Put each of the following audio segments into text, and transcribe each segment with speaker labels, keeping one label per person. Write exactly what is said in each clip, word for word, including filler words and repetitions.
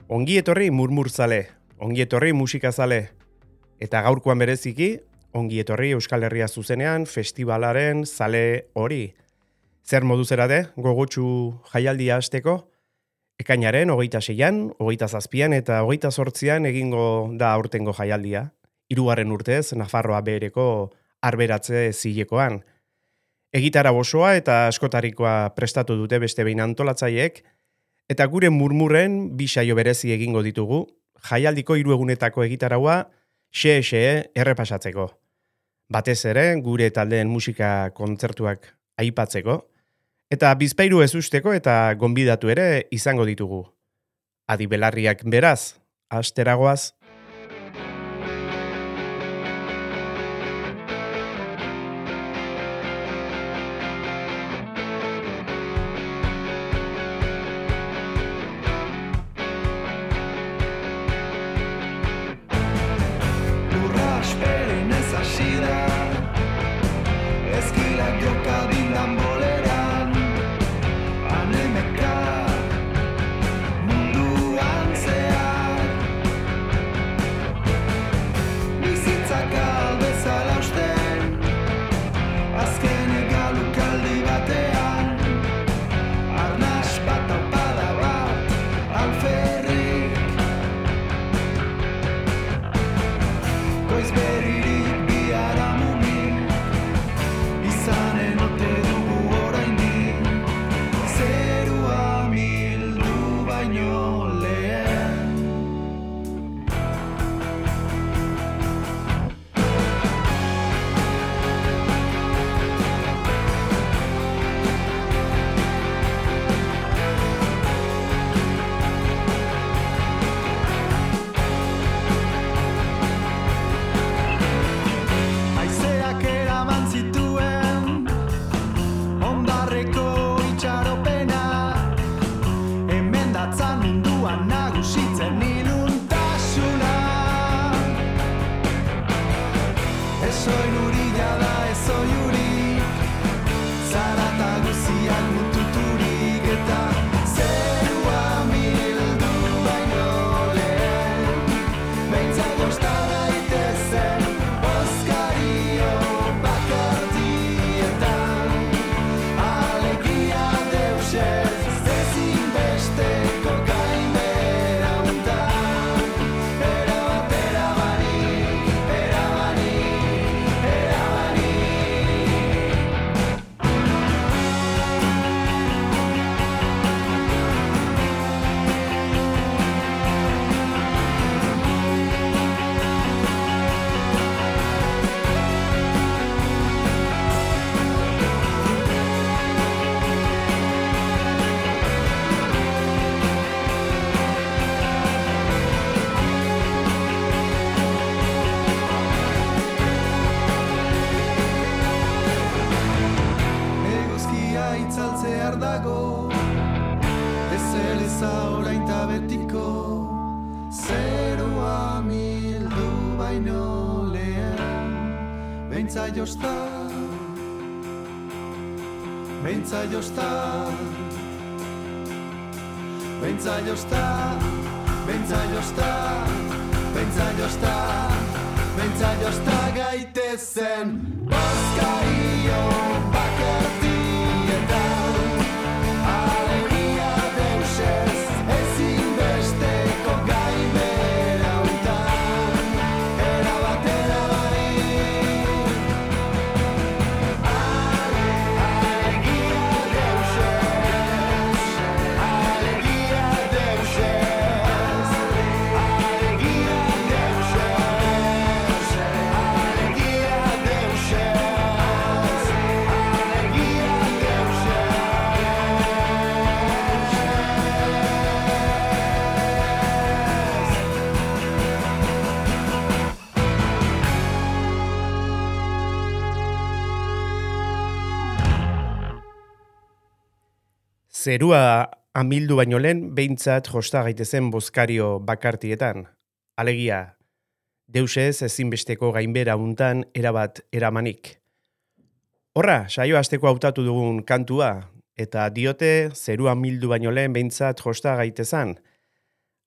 Speaker 1: Ongi etorri murmurzale, ongi etorri musikazale, eta gaurkoan bereziki, ongi etorri Euskal Herria zuzenean festivalaren zale hori. Zer modu zerade, gogotsu jaialdia hasteko, ekainaren hogeita seian, hogeita zazpian eta hogeita zortzian egingo da aurtengo jaialdia. Hirugarren urtez, Nafarroa behereko arberatze zilekoan. Egitara osoa eta askotarikoa prestatu dute beste behin antolatzaileek, eta gure murmurren bi saio berezi egingo ditugu, jaialdiko hiru egunetako egitaraua xe-xe errepasatzeko. Batez ere, gure taldeen musika kontzertuak aipatzeko, eta bizpairu ez usteko eta gonbidatu ere izango ditugu. Adi belarriak beraz, asteragoaz.
Speaker 2: Beintza josta, beintza josta, beintza josta, beintza josta, beintza josta gaitezen bozkario bakartietan, alegria deusez ezinbesteko gainbera untan, erabatera barik.
Speaker 1: Zerua amildu baino lehen behintzat josta gaitezen bozkario bakartietan. Alegia, deusez ezinbesteko gainbera untan erabat eramanik. Horra, saio hasteko hautatu dugun kantua, eta diote zerua amildu baino lehen behintzat josta gaitezan.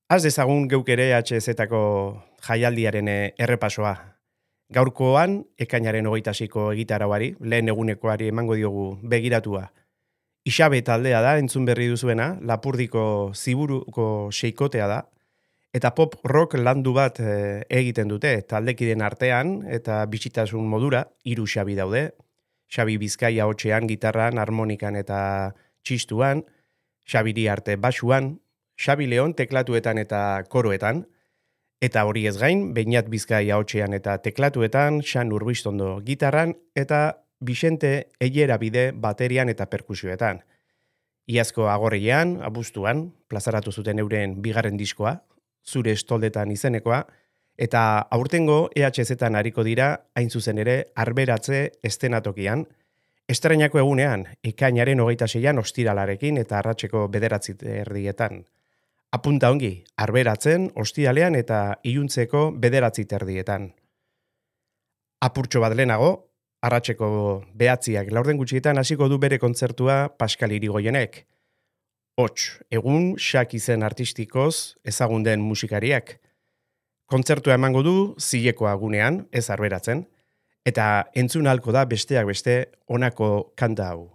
Speaker 1: Az dezagun geuk ere H Z-ko jaialdiaren errepasoa. Gaurkoan, ekainaren hogeita seiko egitarauari, lehen egunekoari emango diogu begiratua. Ixabe taldea da, entzun berri duzuena, Lapurdiko ziburuko seikotea da, eta pop rock landu bat e, egiten dute, taldekiden artean, eta bisitasun modura, hiru Xabi daude, Xabi Bizkaia hotxean, gitarran, harmonikan eta txistuan, Xabiri arte basuan, Xabi Leon teklatuetan eta koroetan, eta hori ez gain, Beñat Bizkaia hotxean eta teklatuetan, Xan Urbistondo gitarran, eta Bixente Eilerabide baterian eta perkusioetan. Iazko agorrian, abuztuan, plazaratu zuten euren bigarren diskoa, Zure estoldetan izenekoa, eta aurtengo E H Z-an hariko dira, hain zuzen ere, arberatze estenatokian, estrainako egunean, ekainaren hogeita seian ostiralarekin eta arratseko bederatzi erdietan. Apunta ongi, arberatzen, ostiralean eta iluntzeko bederatzi erdietan. Apurtxo bat lehenago, arratseko behatziak laurden gutxietan hasiko du bere kontzertua Paskal Irigoyenek. Hots, egun Xak izen artistikoz ezagun den musikariak. Kontzertua emango du zilekoa gunean, ez arberatzen, eta entzun ahalko da besteak beste honako kanta hau.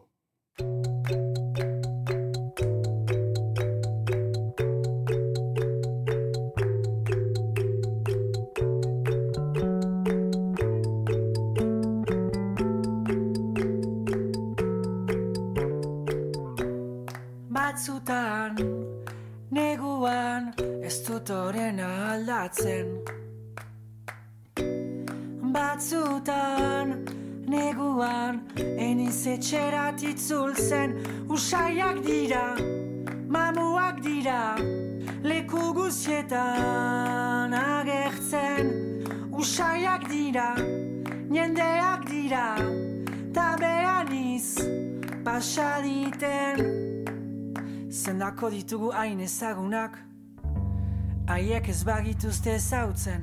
Speaker 3: Batzutan, neguan, ez dut orena aldatzen. Batzutan, neguan, eniz etxerat itzultzen. Usaiak dira, mamuak dira, leku guztietan agertzen. Usaiak dira, jendeak dira, tabean iz pasaditen. Zendako ditugu hain ezagunak, haiek ez bagituzte ezautzen.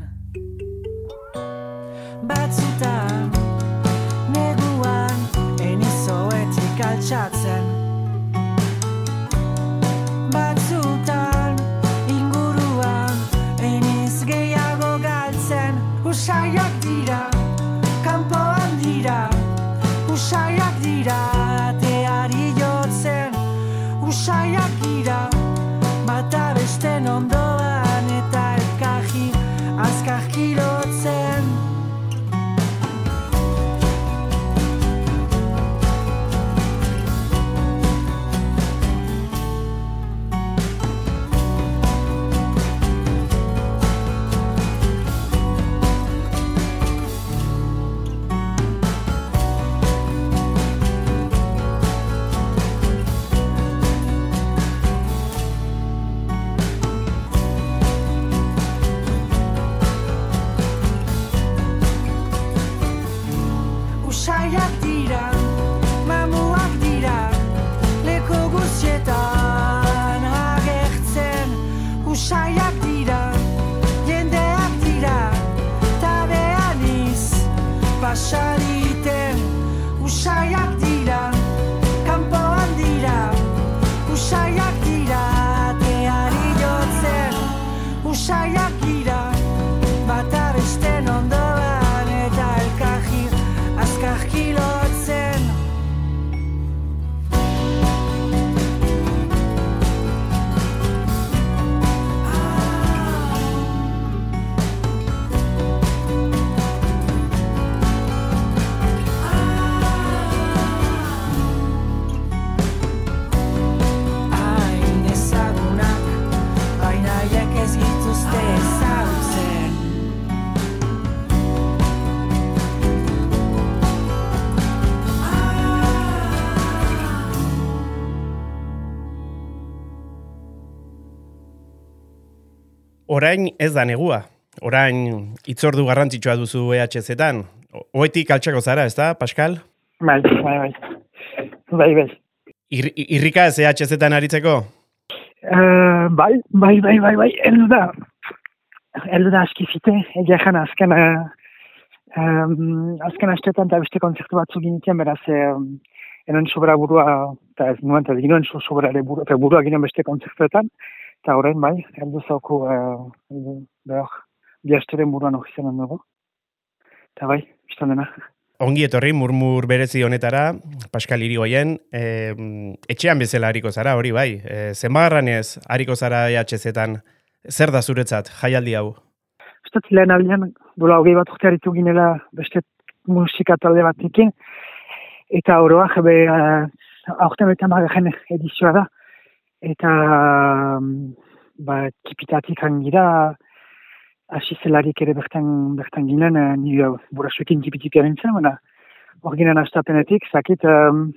Speaker 3: Batzutan, neguan, enizoetik altxatzen. Batzutan, inguruan, eniz gehiago galtzen. Usaiak dira, kanpoan dira, usaiak dira, ateari jotzen. Usaiak dira, bata besten ondoan eta elkarri azkarki lotzen. Usaiak dira, mamuak dira, leku guztietan agertzen. Usaiak dira, jendeak dira, tabean iz pasaditen. Usaiak dira, kanpoan dira, usaiak dira, ateari jotzen. Usaiak dira, bata besten ondoan eta elkarri azkarki lotzen. Hain ezagunak, baina haiek ez gituzte ezagutzen.
Speaker 1: Orain ez da negua. Orain itzordu garrantzitsua duzu E H Z-an. Oetik altxako zara, ez da, Paskal?
Speaker 4: Bai, bai, bai. Bai, bai.
Speaker 1: Ir, irrika ez E H Z-an aritzeko?
Speaker 4: Uh, bai, bai, bai, bai, bai. Eldu da. Eldu da askifite. Egia jana azken, uh, um, azken astetan eta beste konzertu batzuk ginitien, beraz, um, enoen sobra burua, eta ez nuen, eta ginoen sobrare burua, eta burua ginen beste konzertuetan, eta orain bai, heldu zauku, uh, behar, biasteren buruan hori zenan dugu. Eta bai, biztan dena.
Speaker 1: Ongi etorri murmur berezi honetara, Pascal Irigoyen, e, etxean bezala hariko zara, hori bai. E, zenbagarranez hariko zara E H Z-etan, zer da zuretzat, jaialdi hau?
Speaker 4: Uztat lehen abian, dola hogei bat urte haritu ginela beste musika talde batekin, eta oroak be, uh, aurten eta margarren edizioa da, eta ba, tipitatik hangira, hasi zelarik ere bertan, bertan ginen, uh, ni uh, burasuekin tipitik erintzen, baina hor ginen astapenetik, zakit, um,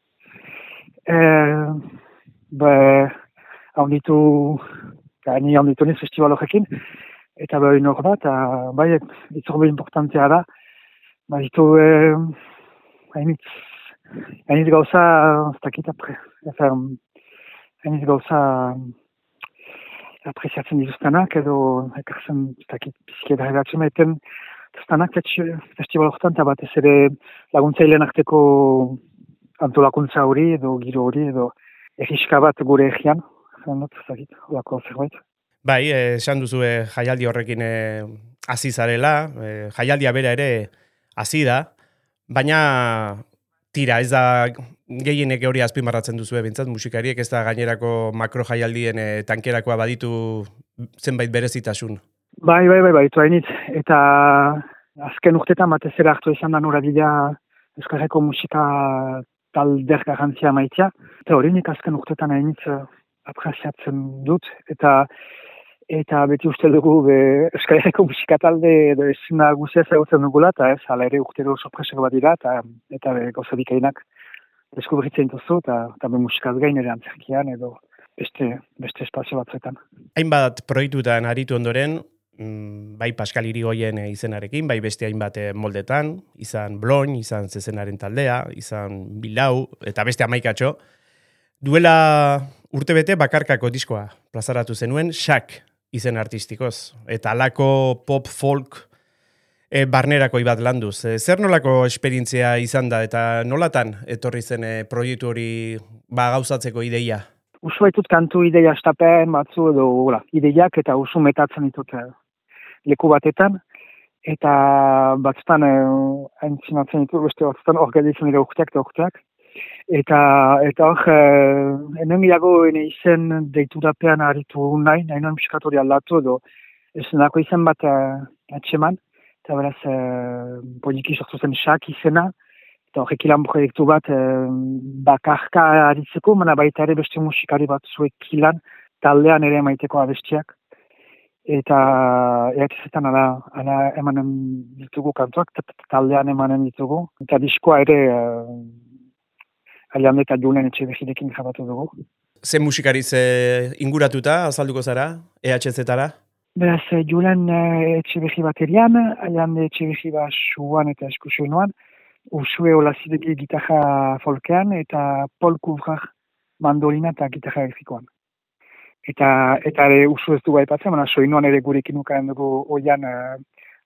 Speaker 4: uh, ba, handitu, ni handitu niz festival horrekin, eta behin hor da, eta bai, itzorbe importantea da, ba, ditu, eh, hainitz, hainitz gauza, ez dakit, apre, efer, hainitz gauza apreziatzen dituztenak, edo, ekartzen, ez dakit, bizkieda regatzen maiten, dituztenak, festival horretan, eta batez ere laguntzailean arteko antolakuntza hori, edo giro hori, edo erriska bat gure egian, zen dut, ez dakit, horako zerbait.
Speaker 1: Bai, esan duzu eh, jaialdi horrekin eh, hasi zarela, eh, jaialdia bera ere hasi da, baina tira, ez da gehienek hori azpimarratzen duzu bintzat, musikariek ez da gainerako makro jaialdien eh, tankerakoa baditu zenbait berezitasun.
Speaker 4: Bai, bai, bai, bai, hainitz, eta azken urtetan batez ere hartu izan da norabidea Euskal Herriko musika talder garrantzia maitea, eta hori nik azken urtetan hainitz apreziatzen dut, eta Eta beti uste dugu be, Euskal Herriko musika talde edo ezina guzia ezagutzen dugula, eta ez, hala ere urtero sorpresako bat dira, eta, eta gauza bikainak deskubritzen duzu, eta, eta be musikaz gain ere antzerkian edo beste, beste espazio batzuetan.
Speaker 1: Hainbat proiektutan aritu ondoren, bai Pascal Irigoyen izenarekin, bai beste hainbat moldetan, izan Bloin, izan Zezenaren taldea, izan Bilau, eta beste hamaikatxo. Duela urtebete bakarkako diskoa plazaratu zenuen, Shak izen artistikoz, eta alako pop folk e, barnerako bat landuz. E, zer nolako esperientzia izan da, eta nolatan etorri zen e, proiektu hori ba, gauzatzeko ideia?
Speaker 4: Usu baitut kantu ideia estapen batzu edo ola, ideiak eta usu metatzen ditut e, leku batetan, eta batzutan e, aintzinatzen ditut, beste batzutan organizatzen dira urteak eta urteak. Eta eta hor, eh, enemiago ene izen deiturapean aritu nahi, nahi noen piskatori aldatu edo ez nako izen bat eh, atxeman, eta beraz eh, poliki sortu zen Shak izena, eta horrek ilan proiektu bat eh, bakarka aritzeko, mana baita ere beste musikari bat zuek ilan, taldean ere maiteko abestiak. Eta eakizetan ala, ala emanen ditugu kantuak, taldean emanen ditugu, eta diskoa ere eh, Alian eta Julen Etxebegirekin jabatu dugu.
Speaker 1: Zer musikariz e, inguratuta, azalduko zara, E H Z-tara?
Speaker 4: Beraz, Julen Etxebegi baterian, Alian Etxebegi basuan eta eskusionoan, Usue Olazidegi gitarra folkean, eta Paul Couvrar mandolina eta gitarra elektrikoan. Eta, eta ere Usu ez dugu aipatzen, baina soinuan ere gurekin ukaen dugu oian uh,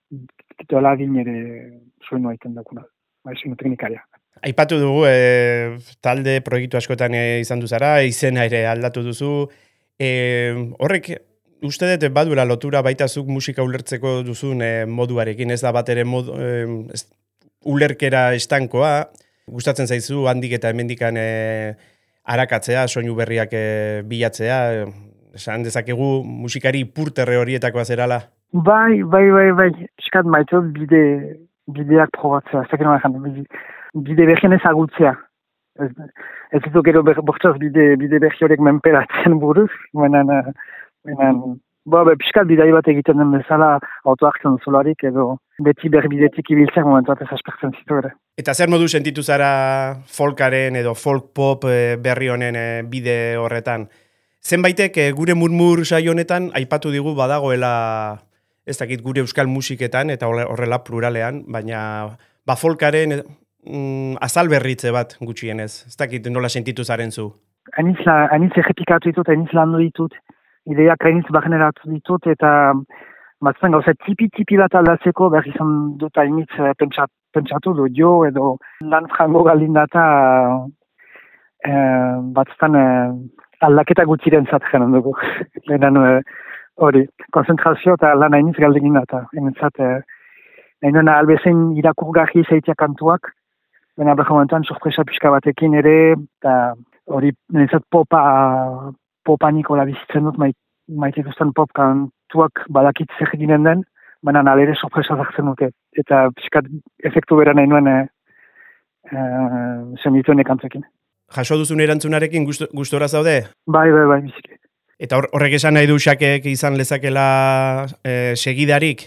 Speaker 4: doladin ere soinua iten duguna, ba, soinu teknikaria.
Speaker 1: Aipatu dugu, e, talde proiektu askotan e, izan duzara, izena ere aldatu duzu. E, horrek, uste dut badura lotura baitazuk musika ulertzeko duzun e, moduarekin, ez da bat ere mod, e, ez, ulerkera estankoa. Gustatzen zaizu handik eta hemendikan e, arakatzea, soinu berriak e, bilatzea. Esan dezakegu musikari purterre horietakoa zerala.
Speaker 4: Bai, bai, bai, bai. Eskat maitu bide, bideak probatzea. Ez dakit nola jandu, bide berrien ezagutzea. Ez, ez ditu gero bortzoz bide, bide berri horiek menperatzen buruz, menan, menan, bo, be, piskat bidai bat egiten den bezala autoartzen zolarik edo beti berbidetik ibiltzen momentuat ez aspertzen zitu ere.
Speaker 1: Eta zer modu sentitu zara folkaren edo folk pop berri honen bide horretan? Zenbaitek gure murmur saio honetan aipatu digu badagoela, ez dakit gure euskal musiketan eta horrela pluralean, baina ba folkaren Mm, azal berritze bat gutxienez. Ez dakit nola sentitu zaren zu?
Speaker 4: Hainitz, hainitz errepikatu ditut, hainitz landu ditut, ideak hainitz barneratu ditut, eta batzen gauza tipi-tipi bat aldatzeko, behar izan dut hainitz pentsat, pentsatu du jo, edo lan frango galdin data eh, batzen eh, aldaketa gutxiren zat janen dugu. Lehenan hori, konzentrazio eta lan hainiz galdegin da, eta enentzat, nahi nuen albezen irakurgarri zeitia kantuak, baina behar momentuan sorpresa pixka batekin ere, eta hori, enentzat popa, popa nikola bizitzen dut, mait, maite duzten pop kantuak badakit zer ginen den, baina alere sorpresa zartzen dute, eta pixka efektu bera nahi nuen e, e, zenituen kantuekin.
Speaker 1: Jaso duzun erantzunarekin gusto, gustora zaude?
Speaker 4: Bai, bai, bai, biziki.
Speaker 1: Eta hor, horrek esan nahi du Xakek izan lezakela e, segidarik?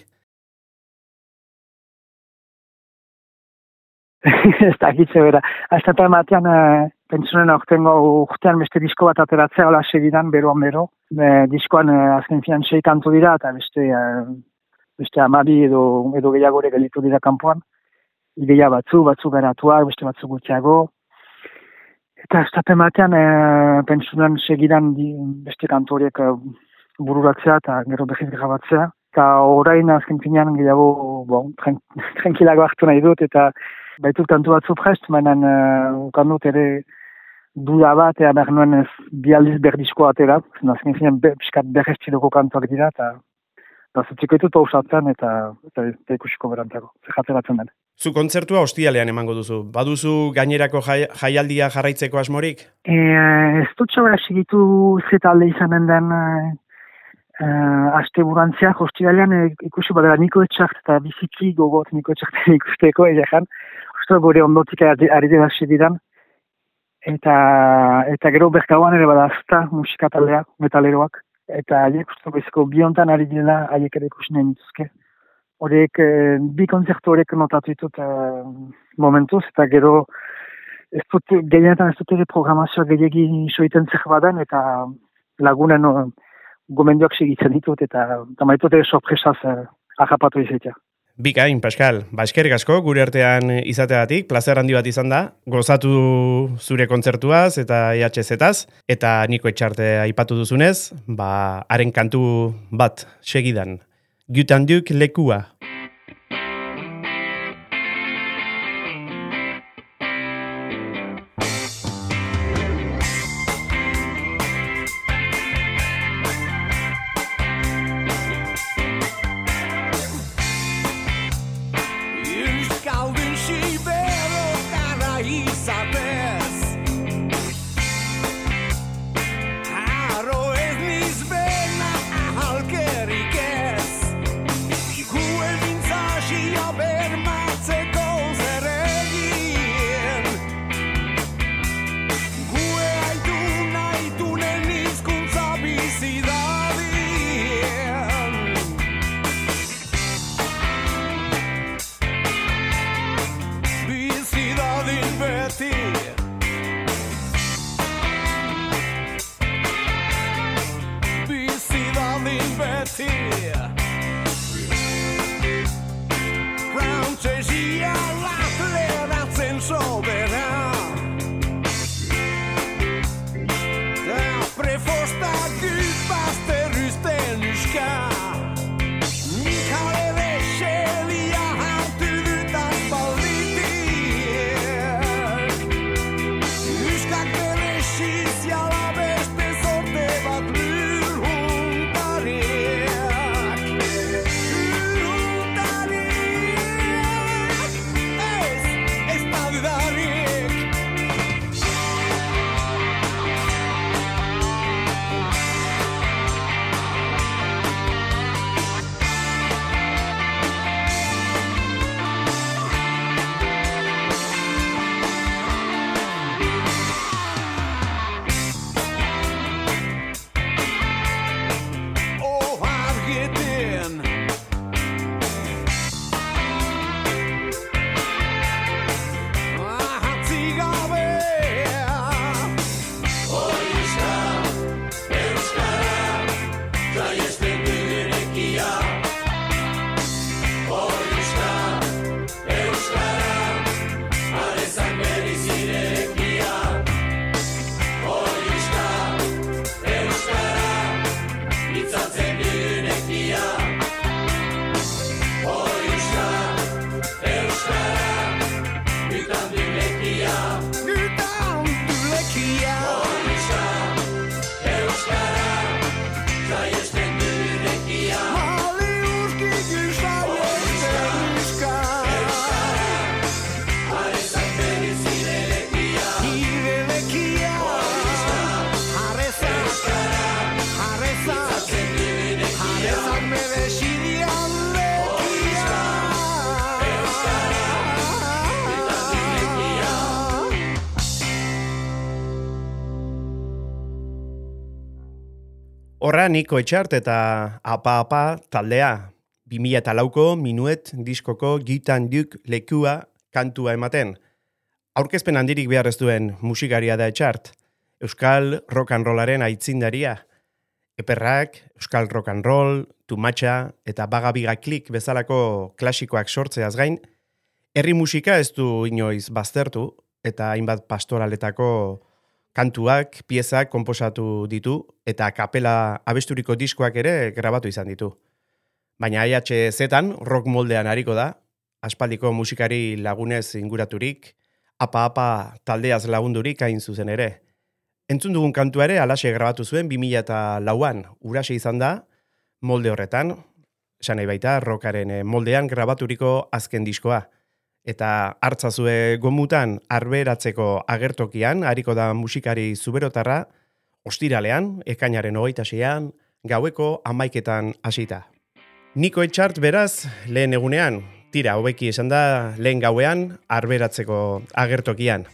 Speaker 4: Ez da hitze bera. Aztata ematean, e, pentsunen aurtengo urtean beste disko bat ateratzea, hola segidan, beroan bero. E, diskoan e, azken finan sei kantu dira, eta beste, e, beste amabi edo, edo gehiagore gelitu dira kanpoan. Ideia batzu, batzu beratuak, beste batzu gutxiago. Eta ez da ematean, e, pentsunen segidan di, beste kantu horiek e, bururatzea eta gero behiz grabatzea. Eta orain azken finean gehiago, bon, tren, tranquilago hartu nahi dut, eta baitut kantu batzu prest, mainan uh, ukan dut ere duda bat, ea behar nuen ez bialdiz berdisko atera, azken finean be, piskat berrestiloko kantuak dira, eta zutziko ditut pausatzen, eta, eta, eta ikusiko berantago, zerratzeratzen den.
Speaker 1: Zu kontzertua ostialean emango duzu. Baduzu gainerako jai, jaialdia jarraitzeko asmorik?
Speaker 4: E, ez dut txabera segitu zetalde izanen den uh, aste burantziak, ostialean e, ikusi badara Niko Etxart eta biziki gogot Niko Etxarten ikusteko, egean, uste gure ondotik ari dira segidan, eta, eta gero berkauan ere bada azta musika taldea, metaleroak, eta haiek uste beziko biontan ari dira, haiek ere ikusi nahi nituzke. Horiek, eh, bi konzertu horiek notatu ditut eh, momentuz, eta gero ez dut, gehienetan ez dut ere programazioa gehiagin soiten zer baden, eta lagunen no, gomendioak segitzen ditut, eta, eta maitut ere sorpresaz eh, ahapatu izatea.
Speaker 1: Bikain, Pascal, ba eskerrik asko gure artean izateagatik, plazer handi bat izan da, gozatu zure kontzertuaz eta I H Z-az, eta Niko Etxarte aipatu duzunez, ba, haren kantu bat segidan. Gutanduk lekua.
Speaker 2: Euskaldun siberotara izatez Haro ez nizbena ahalkerik ez Guen
Speaker 1: Horra Niko Etxart eta Apa Apa taldea, bi mila lauko Minuet diskoko Gitan Duk lekua kantua ematen. Aurkezpen handirik behar ez duen musikaria da Etxart, Euskal rock and rollaren aitzindaria. Eperrak, Euskal rock and roll, Tumatxa eta Bagabiga klik bezalako klasikoak sortzeaz gain, herri musika ez du inoiz baztertu eta hainbat pastoraletako kantuak, piezak konposatu ditu eta kapela abesturiko diskoak ere grabatu izan ditu. Baina I H Z-an rock moldean hariko da, aspaldiko musikari lagunez inguraturik, Apa Apa taldeaz lagundurik hain zuzen ere. Entzun dugun kantua ere alaxe grabatu zuen bi mila lauan, Uraxe izan da, molde horretan, esan nahi baita, rockaren moldean grabaturiko azken diskoa. Eta hartzazue gomutan arberatzeko agertokian, hariko da musikari zuberotarra, ostiralean, ekainaren hogeita seian, gaueko hamaiketan hasita. Niko Etxart beraz, lehen egunean, tira, hobeki esan da, lehen gauean, arberatzeko agertokian.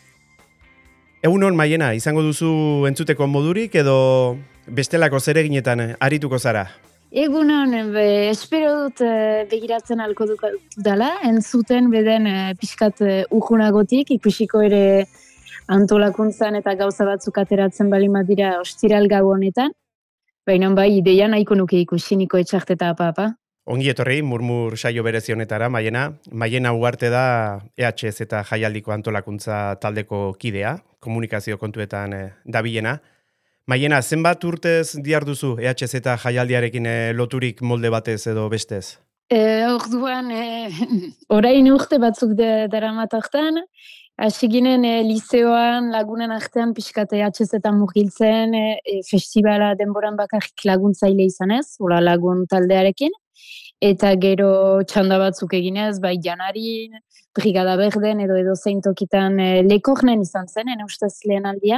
Speaker 1: Egunon, Maiena, izango duzu entzuteko modurik edo bestelako zereginetan arituko zara?
Speaker 5: Egunon, be, espero dut e, begiratzen alko dela, entzuten beden e, pixkat e, ujunagotik, ikusiko ere antolakuntzan eta gauza batzuk ateratzen baldin badira ostiral gau honetan. Baina bai, ideia nahiko nuke ikusi Niko Etxart eta Apa Apa.
Speaker 1: Ongi etorri, murmur saio berezi honetara, Maiena. Maiena Ugarte da E H Z eta jaialdiko antolakuntza taldeko kidea, komunikazio kontuetan eh, dabilena. Maiena, zenbat urtez diarduzu E H Z jaialdiarekin eh, loturik molde batez edo bestez?
Speaker 5: E, orduan, e, orain urte batzuk de, daramatartan, hasi ginen e, liceoan lagunen artean pixkat E H Z murgiltzen, e, festivala denboran bakarrik laguntzaile izanez, hola lagun taldearekin. Eta gero txanda batzuk eginez, bai Janarin, Brigada Berden edo edo zein tokitan e, lekornen izan zen, ene ustez lehen aldia.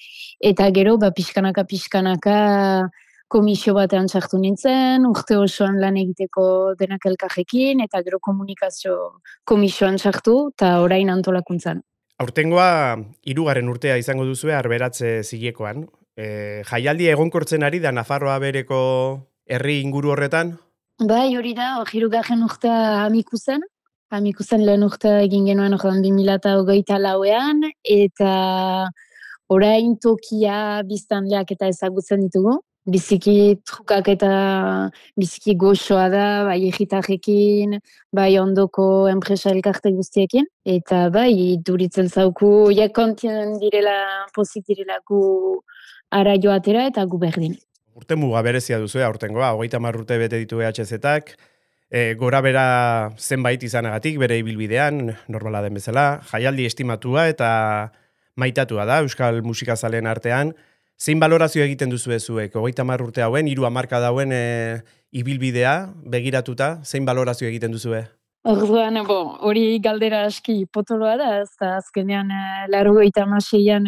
Speaker 5: Eta gero, ba, pixkanaka, pixkanaka komisio batean txartu nintzen, urte osoan lan egiteko denak elkarrekin, eta gero komunikazio komisioan txartu, eta orain antolakuntzan.
Speaker 1: Aurtengoa, hirugarren urtea izango duzue arberatze zilekoan. E, jaialdi egonkortzen ari da Nafarroa bereko herri inguru horretan?
Speaker 5: Bai, hori da, hirugarren urtea Amikuzen. Amikuzen lehen urtea egin genuen ordan bi mila hogeita lauean, eta orain tokia biztanleak eta ezagutzen ditugu. Biziki trukak eta biziki goxoa da, bai egitarrekin, bai ondoko enpresa elkarte guztiekin. Eta bai, duritzen zauku, ja kontien direla, pozik direlako ara joatera eta gu berdin.
Speaker 1: Urte muga berezia duzu, aurtengoa, hogeita hamar urte bete ditu E H Z-ak, e, gora bera zenbait izanagatik, bere ibilbidean, normala den bezala, jaialdi estimatua eta maitatua da, Euskal musikazaleen artean. Zein balorazio egiten duzu ezuek, hogeita hamar urte hauen, hiru hamarka dauen e, ibilbidea, begiratuta, zein balorazio egiten duzue?
Speaker 5: Orduan, bo, hori galdera aski potoloa da, ez da azkenean laurogeita hamaseian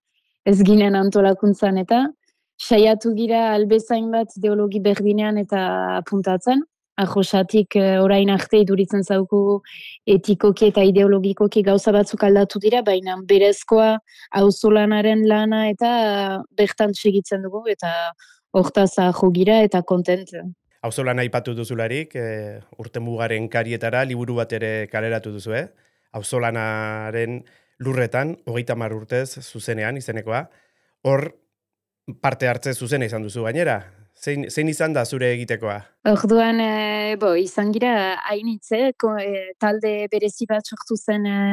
Speaker 5: ez ginen antolakuntzan eta saiatu gira albezain bat ideologi berdinean eta apuntatzen. Arrosatik orain arte iduritzen zauku etikoki eta ideologikoki gauza batzuk aldatu dira, baina berezkoa auzolanaren lana eta bertan segitzen dugu eta hortaz jo gira eta kontent.
Speaker 1: Auzolana aipatu duzularik, e, urte mugaren karietara liburu bat ere kaleratu duzu, eh? Auzolanaren lurretan, hogeita hamar urtez zuzenean izenekoa, hor parte hartze zuzena izan duzu gainera. Zein, zein izan da zure egitekoa?
Speaker 5: Orduan, e, bo, izan gira hainitze, e, talde berezi bat sortu zen e,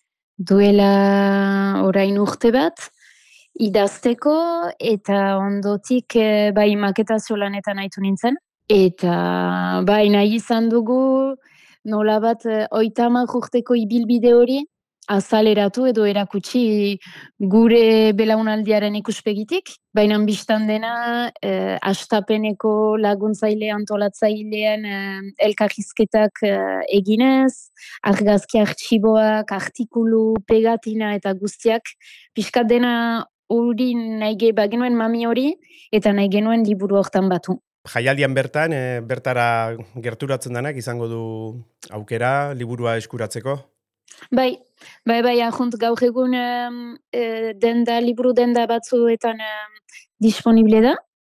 Speaker 5: duela orain urte bat, idazteko eta ondotik e, bai maketazio lanetan aitu nintzen. Eta bai nahi izan dugu nola bat e, hogeita hamar urteko ibilbide hori azaleratu edo erakutsi gure belaunaldiaren ikuspegitik, baina bistan dena eh, astapeneko laguntzaile antolatzailean eh, elkarrizketak eh, eginez, argazki artxiboak, artikulu, pegatina eta guztiak, pixkat dena hori nahi bagenuen mami hori eta nahi genuen liburu hortan batu.
Speaker 1: Jaialdian bertan, e, bertara gerturatzen denak izango du aukera liburua eskuratzeko?
Speaker 5: Bai, bai, bai, ahunt gaur egun um, e, denda, liburu denda batzuetan um, disponible da,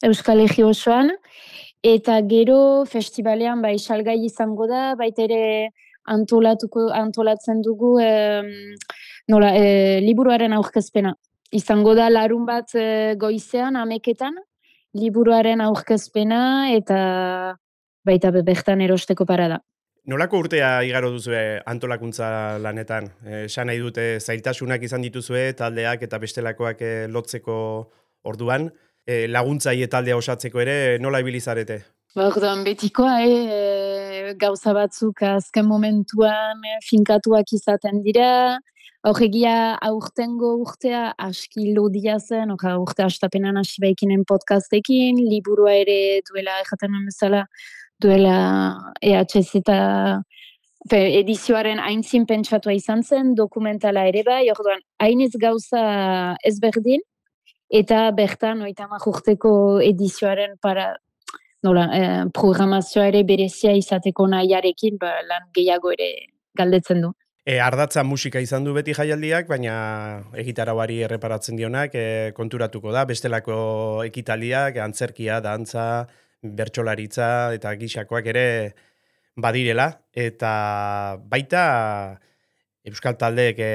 Speaker 5: Euskal Herri osoan, eta gero festivalean bai salgai izango da, baita ere antolatuko, antolatzen dugu em, nola, e, liburuaren aurkezpena. Izango da larun bat e, goizean, ameketan, liburuaren aurkezpena eta baita be- bertan erosteko parada.
Speaker 1: Nolako urtea igaro duzue antolakuntza lanetan? Eh, Esan nahi dute zailtasunak izan dituzue taldeak eta bestelakoak eh, lotzeko orduan. Eh, laguntzaile taldea osatzeko ere nola ibili zarete?
Speaker 5: Ba, orduan betikoa, eh, gauza batzuk azken momentuan eh, finkatuak izaten dira. Horregia aurtengo urtea aski lodia zen, orra urte astapenan hasi baikinen podcastekin, liburua ere duela erraten nuen bezala, duela E H Z eta fe, edizioaren aintzin pentsatua izan zen, dokumentala ere bai, orduan hainez gauza ezberdin, eta bertan oitamak urteko edizioaren para, nola, eh, programazioa ere berezia izateko nahiarekin, ba, lan gehiago ere galdetzen du.
Speaker 1: E, ardatza musika izan du beti jaialdiak, baina egitarauari erreparatzen dionak e, konturatuko da, bestelako ekitaldiak, antzerkia, dantza, bertsolaritza eta gixakoak ere badirela, eta baita euskal taldeek e,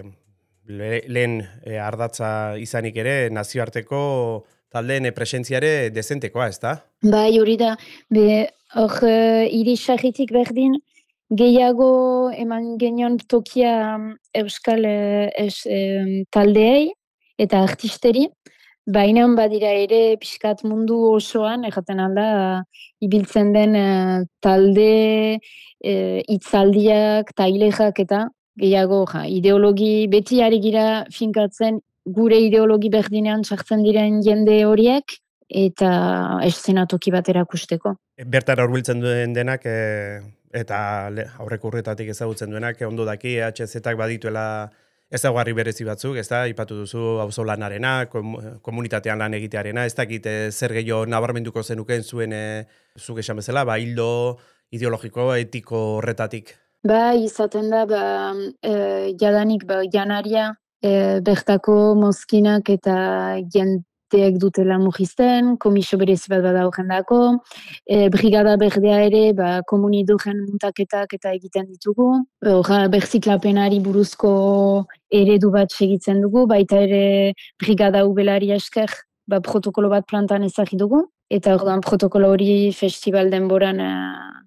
Speaker 1: le, lehen e, ardatza izanik ere nazioarteko taldeen presentziare dezentekoa, ez da?
Speaker 5: Bai, hori da, be, hor uh, irisarritik berdin, gehiago eman genion tokia um, euskal uh, es, um, taldeei eta artisteri, baina badira ere pixkat mundu osoan, erraten alda, uh, ibiltzen den uh, talde, uh, hitzaldiak, tailerak eta gehiago ja, ideologi beti ari gira finkatzen gure ideologi berdinean sartzen diren jende horiek, eta eszenatoki bat erakusteko.
Speaker 1: Bertara hurbiltzen duen denak e, eta le, aurreko urretatik ezagutzen duenak e, ondo daki E H Z-ak badituela ezaugarri berezi batzuk, ez da, ipatu duzu auzolanarena, kom, komunitatean lan egitearena, ez dakit e, zer gehiago nabarmenduko zenuken zuen e, zuk esan bezala, ba, hildo ideologiko, etiko horretatik.
Speaker 5: Ba, izaten da, ba, e, jadanik, ba, janaria, e, bertako mozkinak eta jenteek dutela mugizten, komisio berezi bat bada horrendako, e, brigada berdea ere, ba, komunidogen muntaketak eta egiten ditugu, horra berziklapenari buruzko eredu bat segitzen dugu, baita ere brigada ubelari esker, ba, protokolo bat plantan ezagri dugu, eta orduan protokolo hori festival denboran e,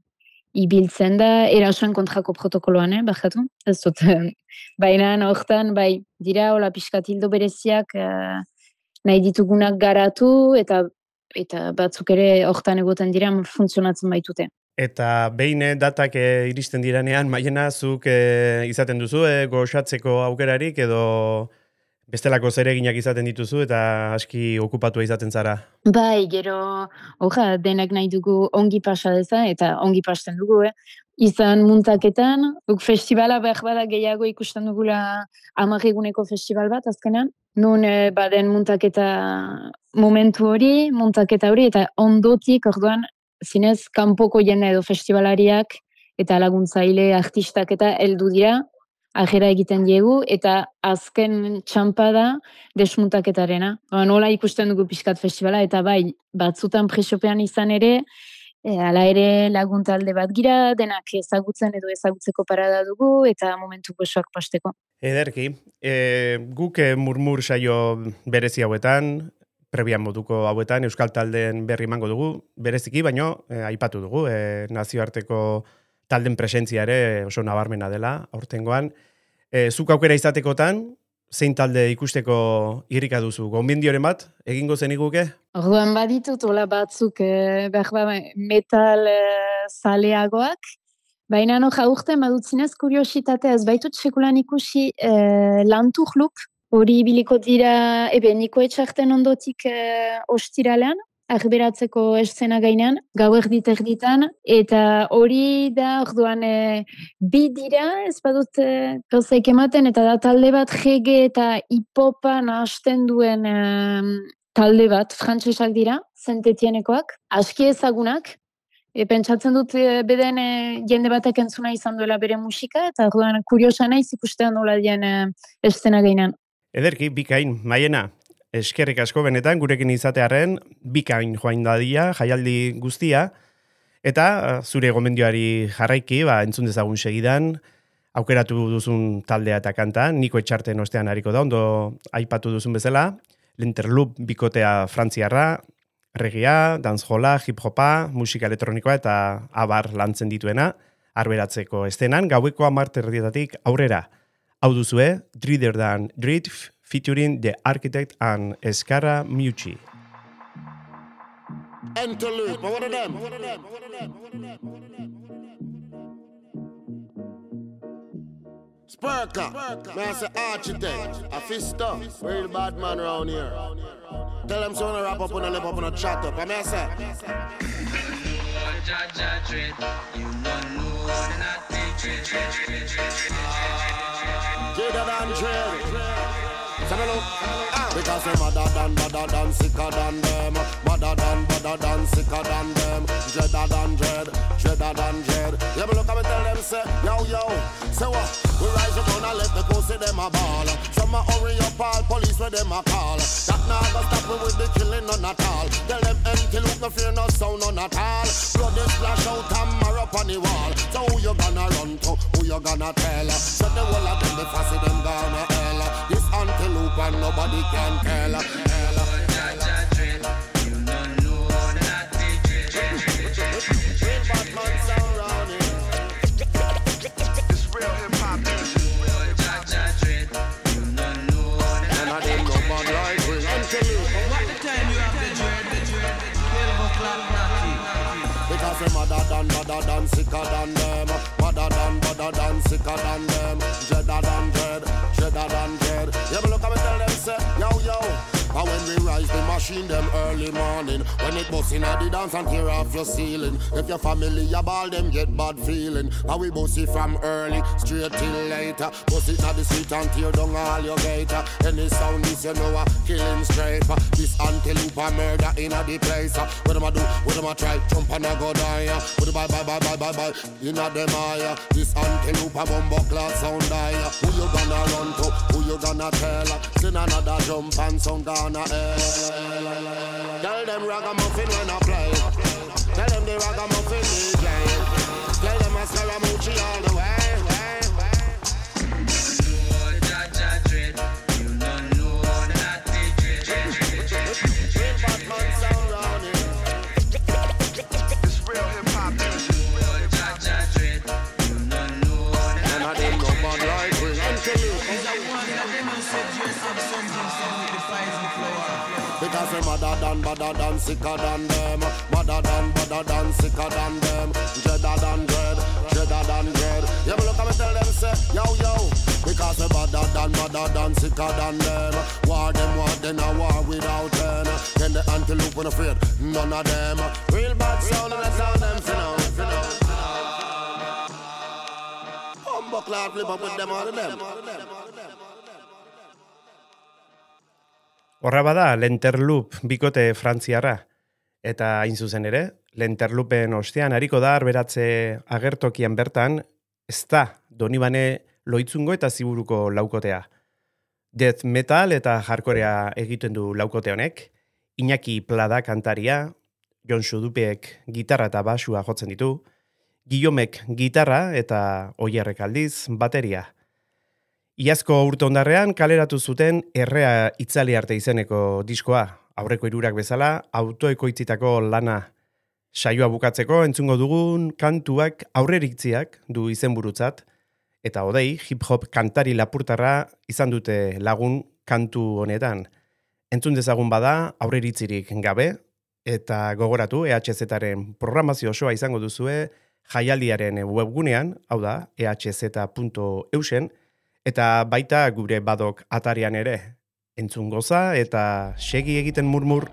Speaker 5: ibiltzen da, erasoen kontrako protokoloan, eh, barkatu, ez dut, baina hortan, bai, dira, hola pixkat hildo bereziak eh, nahi ditugunak garatu, eta eta batzuk ere hortan egoten dira, funtzionatzen baitute.
Speaker 1: Eta behin eh, datak eh, iristen diranean, Maiena, zuk eh, izaten duzu, eh, goxatzeko aukerarik, edo bestelako zereginak izaten dituzu, eta aski okupatua izaten zara.
Speaker 5: Bai, gero, hoja, denak nahi dugu ongi pasa deza, eta ongi pasten dugu, eh? Izan muntaketan, guk festivala behar bada gehiago ikusten dugula hamar eguneko festival bat, azkenan, nun eh, baden muntaketa momentu hori, muntaketa hori, eta ondotik, orduan, zinez, kanpoko jende edo festivalariak, eta laguntzaile artistak eta heldu dira, ajera egiten diegu, eta azken txampada desmuntaketarena. Ba, nola ikusten dugu pixkat festivala, eta bai, batzutan presopean izan ere, e, ala ere laguntalde bat gira, denak ezagutzen edo ezagutzeko parada dugu, eta momentu gozoak pasteko.
Speaker 1: Ederki, e, guk e, murmur saio berezi hauetan, prebian moduko hauetan, euskal taldeen berri emango dugu, bereziki, baino, e, aipatu dugu, e, nazioarteko talden presentzia ere oso nabarmena dela, aurtengoan. E, zuk aukera izatekotan, zein talde ikusteko irrika duzu? Gonbindioren bat, egingo zeniguke?
Speaker 5: Orduan baditut, hola batzuk, e, behar ba, metal e, zaleagoak, baina no jaurten badutzinez kuriositatea ez baitut sekulan ikusi e, Lantur Loop, hori biliko dira, ebe, niko etxarten ondotik e, ostiralean, arberatzeko eszena gainean, gau erdit erditan, eta hori da, orduan, e, bi dira, ez badut e, gauzaik ematen, eta da talde bat jege eta hipopa nahasten duen e, talde bat, frantsesak dira, zentetienekoak, aski ezagunak, e, pentsatzen dut e, beden e, jende batek entzuna izan duela bere musika, eta orduan kuriosa naiz ikustean nola dien e, eszena gainean.
Speaker 1: Ederki, bikain, Maiena, eskerrik asko benetan gurekin izatearen, bikain joain dadia, jaialdi guztia, eta zure gomendioari jarraiki, ba, entzun dezagun segidan, aukeratu duzun taldea eta kanta, Niko Etxarten ostean hariko da, ondo aipatu duzun bezala, Lenterloop bikotea frantziarra, regia, dancehola, hip-hopa, musika elektronikoa eta abar lantzen dituena, arberatzeko estenan, gaueko hamar erdietatik aurrera. Hau duzue, Dreader Than Dread, featuring The Architect and Escarra Mucci.
Speaker 6: Interlude, what are them? Spurka, man, I say architect, a fister, real bad man around here. Tell them so to wrap up on a lip up on a chat up. I mean, I say, Dreader Than Dread. Because they madder than, madder than, sicker than them. Madder than, madder than, sicker than them. Dreader than dread, dreader than dread. Yeah, but look at me tell them, say, yo, yo. Say what? We rise up on and let the go see them a ball. Some a hurry up all police where them a call. That now go stop me with the killing none at all. Tell them empty look no fear no sound none at all. Blood is splash out and mark up on the wall. So who you gonna run to? Who you gonna tell? So the whole of them before see them gonna hell. This antelope and nobody can tell. Because they madder than, madder than, sicker than them. Madder than, madder than, sicker than them. Dreader than dread, dreader than dread. Yeah, but look at me tell them, say, yo, yo. And when we rise the machine them early morning, when it bust in at the dance and tear off your ceiling. If your family a ball, them get bad feeling. And we bust it from early, straight till later. Bust it at the street and tear down all your gator. Any sound this you know a killing straight. This antelope a murder in a the place. What them a do, what them a try, jump and a go die. What the bye bye bye bye bye bye, in a them eye. This antelope a bumbo class sound die. Who you gonna run to, who you gonna tell? Send another jump and sound gone. Tell them ragamuffin when I play. Tell them the ragamuffin D J. Tell them I Scaramucci all the way. You don't know that real Batman sound round here. It's real hip hop music. You don't know that. And I didn't know about life. Is that one that them said just have something some with the fires and flower. Because they madder than, madder than, sicker than them. Madder than, madder than, sicker than them. Dreader than dread, dreader than dread. Yeah, but look at me tell them, say, yo, yo. Because they madder than, madder than, sicker than them. War them, war then a war without end. Then the antelope when afraid, none of them. Real bad sound and let's sound them, you know, you know. Humbuckler flip up with them, all of them.
Speaker 1: Horra bada, Lenterloop bikote frantziarra. Eta hain zuzen ere, Lenterloopen ostean hariko da arberatze agertokian bertan, ez da Donibane Loitzungo eta Ziburuko laukotea. Death metal eta hardcorea egiten du laukote honek, Iñaki Plada kantaria, Jon Xudupiek gitarra eta basua jotzen ditu, Guillaumek gitarra eta Oierrek aldiz bateria. Iazko urte ondarrean kaleratu zuten Errea itzali arte izeneko diskoa, aurreko hirurak bezala, autoekoitzitako lana. Saioa bukatzeko entzungo dugun kantuak aurreritziak du izenburutzat, eta odei hip-hop kantari lapurtarra izan dute lagun kantu honetan. Entzun dezagun bada aurreritzirik gabe, eta gogoratu E H Z-aren programazio osoa izango duzue jaialdiaren webgunean, hau da, e h z punto e u sen, eta baita gure badok atarian ere. Entzun goza eta segi egiten murmur.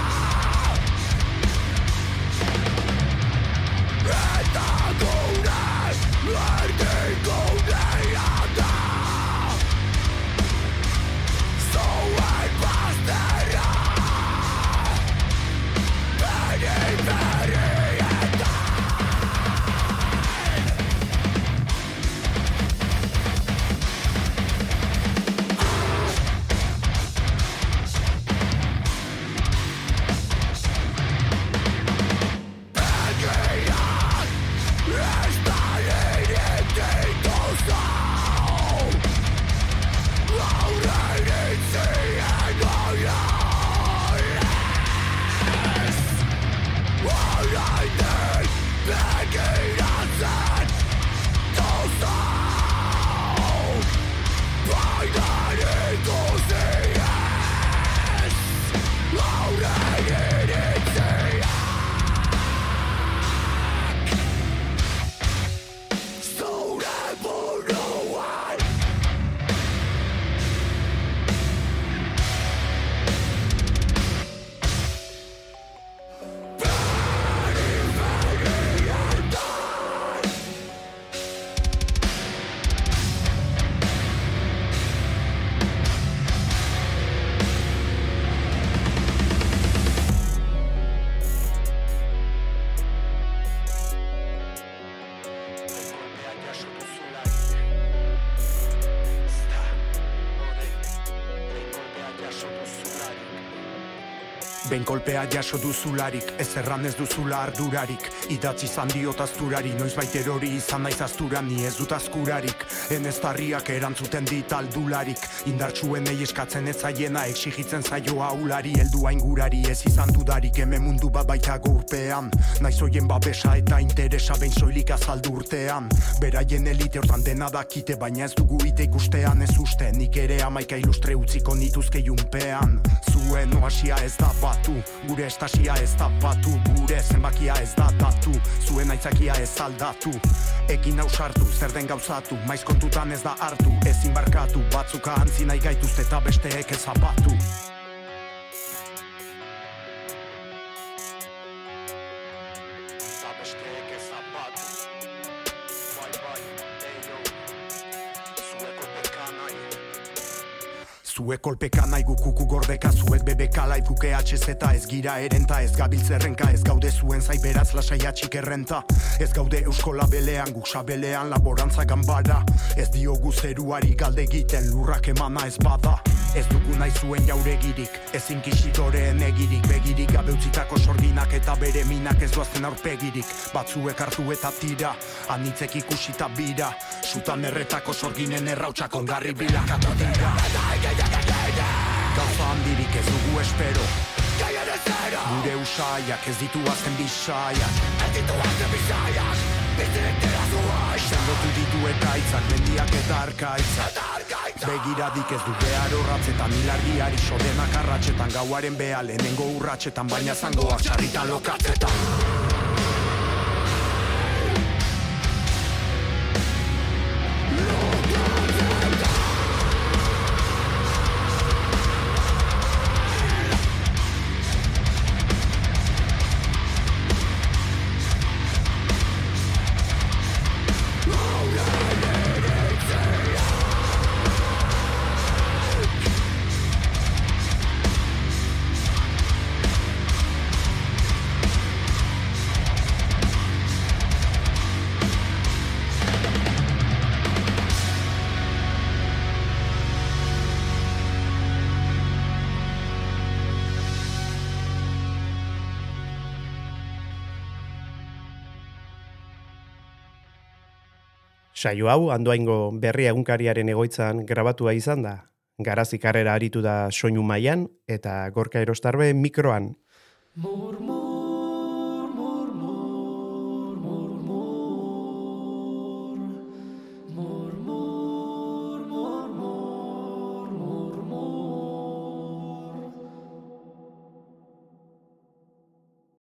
Speaker 2: Go down!
Speaker 7: Ben kolpea jaso duzularik, ez erran ez duzula ardurarik. Idatzi izan diot azturari, noiz baiter hori izan naiz aztura, ni ez dut azkurarik. Eneztarriak erantzuten dit aldularik, indartsuen ei eskatzen ez zaiena, exigitzen zaio aulari, heldu aingurari, ez izan dudarik, hemen mundu bat baita gurpean. Naiz hoien babesa eta interesa behin soilik azaldu urtean. Beraien elite hortan dena dakite, baina ez dugu ite ikustean ez uste, nik ere amaika ilustre utziko nituzke junpean. Zuen oasia ez da batu, gure estasia ez da batu, gure zenbakia ez da datu, zuen aitzakia ez aldatu. Ekin ausartu, zer den gauzatu, maiz kontutan ez da hartu, ezin barkatu, batzuka antzi nahi gaituzte eta besteek ez zapatu. Zuek kolpeka nahi gukuku gordeka, zuek bebeka laif guke H Z ez gira erenta, ez gabiltzerrenka, ez gaude zuen zaiberaz lasai atxik errenta. Ez gaude eusko labelean, guk sabelean laborantza ganbara. Ez diogu zeruari galde egiten lurrak emana ez bada. Ez dugu nahi zuen jauregirik, ez inkisitoreen egirik, begirik gabe utzitako sorginak eta bere minak ez duazten aurpegirik. Batzuek hartu eta tira, anitzek ikusita bira, sutan erretako sorginen errautsak ongarri bilakatu dira. Gauza handirik ez dugu espero, gure usaiak ez ditu azten bisaiak, ez ditu azten bisaiak, biztirik dira zuaiak. Sendotu ditu ekaitzak, mendiak eta arkaitzak, begiradik ez du behar horratzetan, hilargiari sodenak arratxetan, gauaren beha lehenengo urratxetan, baina zangoak sarritan lokatzetan.
Speaker 1: Saio hau Andoaingo Berria egunkariaren egoitzan grabatua izan da. Garazi Karrera aritu da soinu mailan eta Gorka Erostarbe mikroan.
Speaker 3: Murmur